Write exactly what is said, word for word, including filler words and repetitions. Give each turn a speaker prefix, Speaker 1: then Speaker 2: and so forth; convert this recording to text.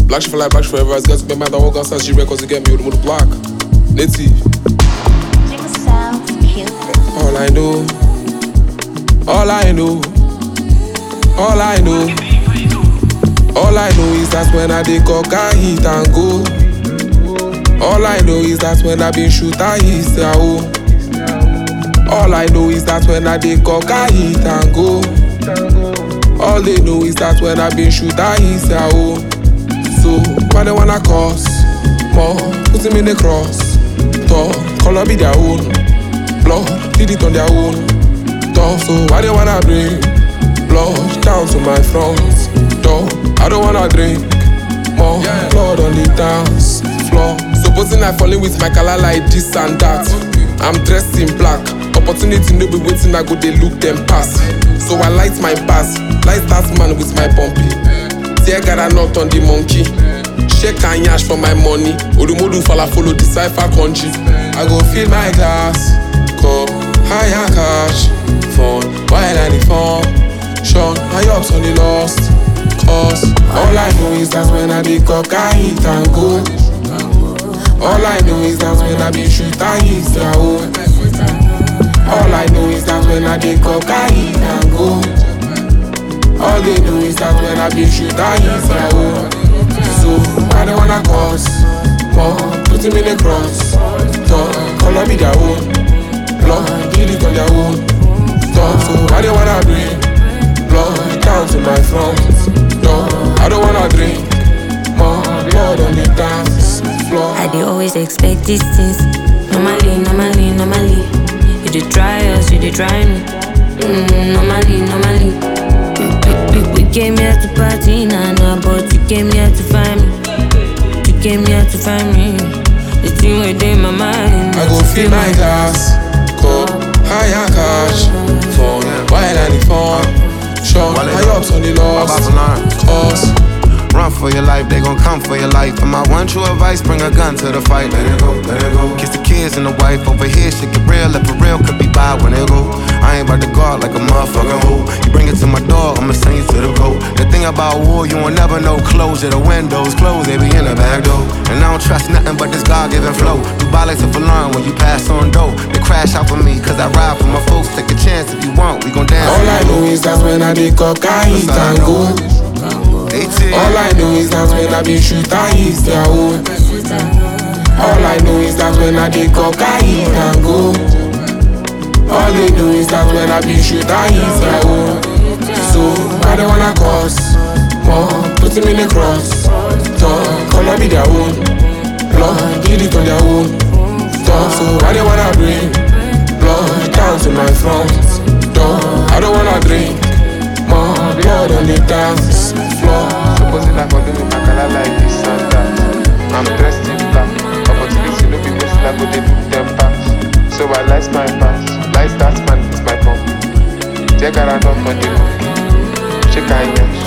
Speaker 1: Black shit for life, black shit forever. As girls make my walk outside, she records to get me with the block. Native. All I know, all I know, all I know, all I know is that when I dey cock, I hit and go. All I know is that when I been shoot, I hit their home. All I know is that when I dey cock, I hit and go. All they know is that when I been shoot, I hit their home. So why they wanna cause more? Put him in the cross. Talk, color be their own. Blood, did it on their own. Talk, so why they wanna bring blood down to my front door? I don't wanna drink more blood on the dance floor. Supposing I falling with my color like this and that. I'm dressed in black. Opportunity no be waiting, I go they look them pass. So I light my pass, light that man with my bumpy. Tear got a knot on the monkey. Shake and yash for my money. Odumodu fala follow the cipher country. I go fill my glass, cup, higher cash, phone, while I the phone. Sean, my ups on the lost. Cause all I know is that when I be cock, I hit and go. All I know is that when I be shoot, I hit their own. All I know is that when I be cock, I hit and go. All they know is that when I be shoot, I hit their own. So I don't wanna cause more. Put him in the cross. Talk, color be their own. Blood, did it on their own. Talk, so I don't wanna bring blood down to my front door. I don't wanna drink more blood on the dance floor.
Speaker 2: I dey always expect these things. Normally, normally, normally. You dey try us, you dey try me. Mm, normally, normally. We, we, we, we came here to party, nah, nah, but you came here to find me. You came here to find me. The thing within my mind.
Speaker 1: I go fill my glass, cup, higher cash, phone, while I the phone. Sean, my ups on the lost. Cause
Speaker 3: run for your life, they gon' come for your life. And my one true advice, bring a gun to the fight. Let it go, let it go. Kiss the kids and the wife over here, shit get real. If for real, could be bad when it go. I ain't about to guard like a motherfucking hoe. You bring it to my door, I'ma send you to the goat. The thing about war, you won't never know. Closure, the windows closed, they be in the back door. And I don't trust nothing but this God-given flow. You buy like to learn when you pass on dough. They crash out for me, cause I ride for my folks. Take a chance if you want, we gon' dance.
Speaker 1: All I know is that when I be cock, I hit and go. All I know is that when I be shoot, I hit their own. All I know is that when I be cock, I hit and go. All they know is that when I be shoot, I hit their own. So I don't wanna cause more. Put him in the cross. Talk, color be their own. Blood, did it on their own. Talk, so I don't wanna bring blood down to my front door. I don't wanna drink more blood on the dance floor.
Speaker 4: Supposing I for doing my color like this and that. I'm dressed in black. Opportunity no be wasting, I go dey look them pass. So I light my pass, light that man with my pump. Check out a knot on the monkey. Shake and yash